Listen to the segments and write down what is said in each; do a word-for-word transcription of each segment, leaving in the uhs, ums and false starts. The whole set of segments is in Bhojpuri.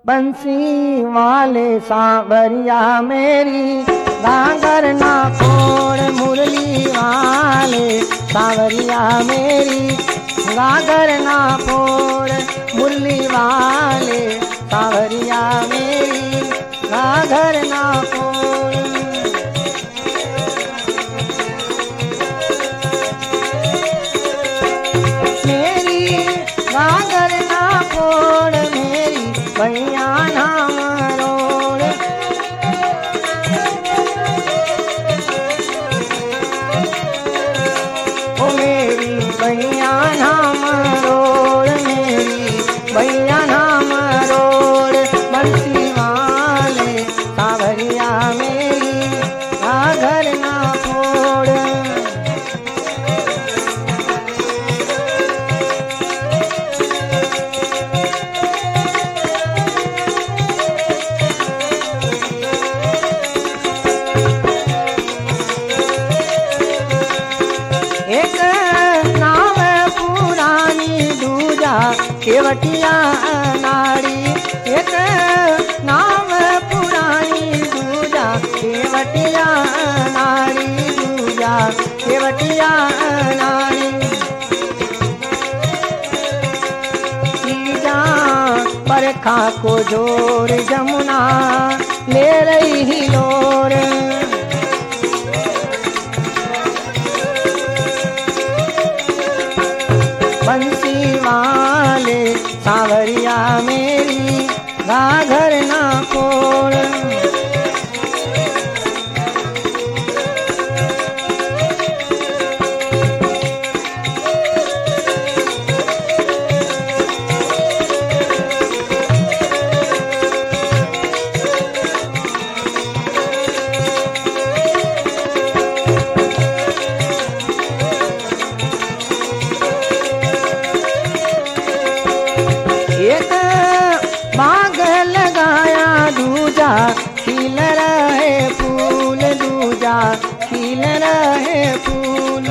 बंसी वाले सांवरिया मेरी घाघर ना फोड़, मुरली वाले सांवरिया मेरी घाघर ना फोड़, मुरली वाले सांवरिया मेरी घाघर ना फोड़। मेरी घाघर ना फोड़, मेरी भैया ना मरोड़। ओ मेरी भैया ना मरोड़, मेरी भैया ना मरोड़। बंसी वाले सांवरिया मेरी घाघर ना फोड़। एक नाम पुरानी दूजा केवटिया नारी, एक नाम पुरानी दूजा केवटिया नारी, दूजा केवटिया नारी। तीजा बरखा को जोर जमुना ले रही ही लोर। बंसी वाले सांवरिया मेरी घाघर ना फोड़। एक बाग लगाया दूजा खिल रहे फूल, दूजा खिल रहे फूल।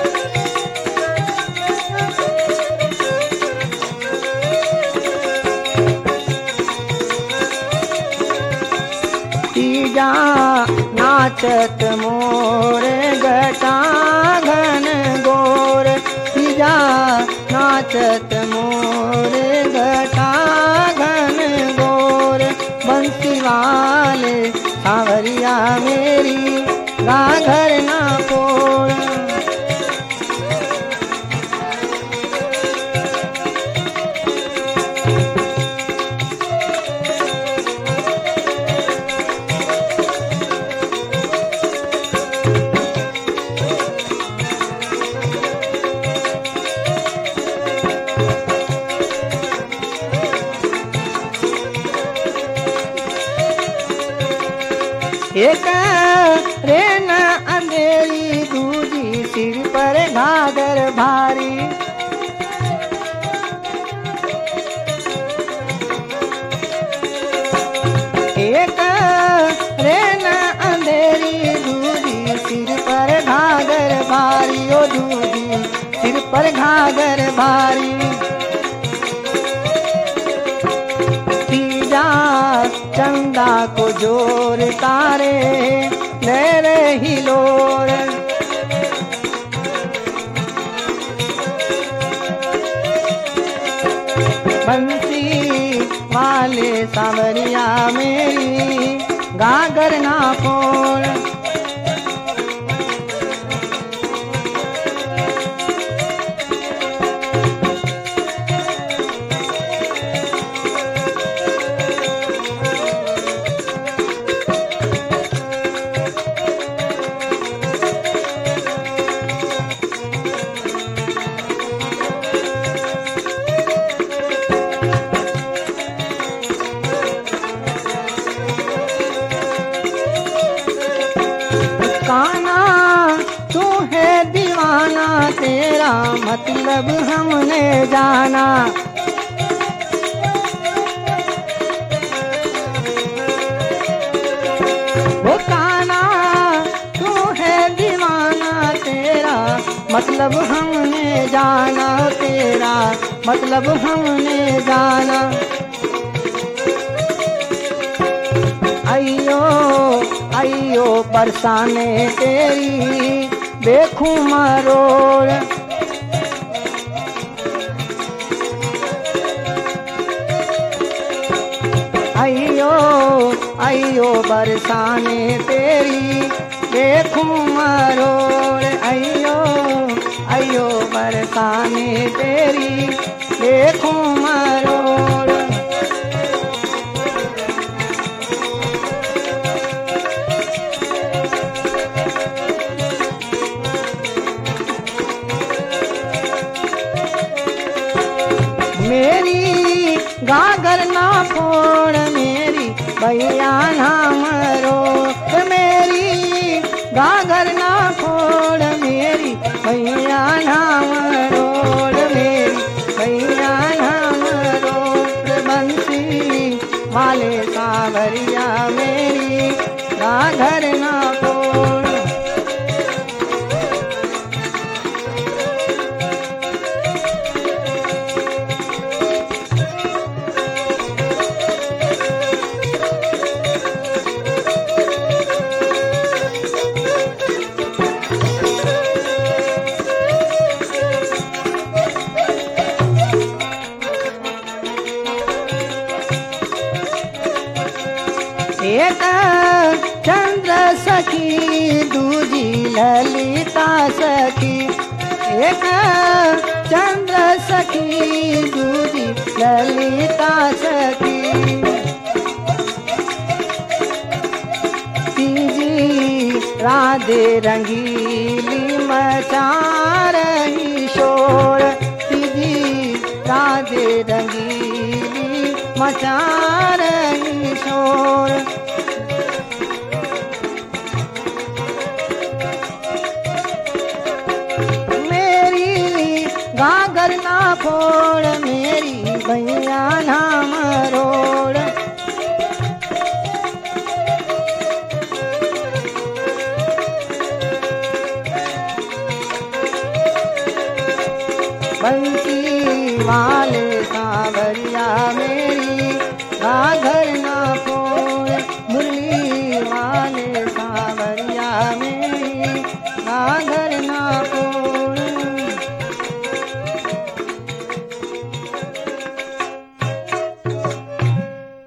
तीजा नाचत मोर घटा घन गोर, तीजा नाचत मोर घटा घन गोर। बंसी वाले सांवरिया मेरी घाघर ना फोड़। एक रेन अंधेरी, दूजी सिर पर घाघर भारी। एक रेन अंधेरी, दूजी सिर पर घाघर भारी। ओ दूजी सिर पर घाघर भारी। तीजा चंदा को जोर तारे ले रही लोर। बंसी वाले सांवरिया मेरी घाघर ना फोड़। काना तू है दीवाना, तेरा मतलब हमने जाना। वो काना तू है दीवाना, तेरा मतलब हमने जाना, तेरा मतलब हमने जाना। अयो अयो बरसाने तेरी देखूं मरोड़। अयो अयो बरसाने तेरी देखूं मरोड़। अयो अयो बरसाने तेरी देखूं मरोड़। मेरी गागर ना फोड़ मेरी भैया ना मरोड़। मेरी गागर ना फोड़ मेरी भैया ना मरोड़। मेरी भैया ना मरोड़। बंसी वाले सावरिया मेरी गागर ना फोड़। एक चंद्र सखी दूजी ललिता सखी। एक चंद्र सखी दूजी ललिता सखी। तीजी राधे रंगीली मचा रही शोर। तीजी राधे रंगीली मचा रही शोर। गागर ना फोड़ मेरी भैया ना मरोड़। बंसी वाले सावरिया मेरी गागर ना फोड़। मुरली वाले सावरिया मेरी गागर ना फोड़।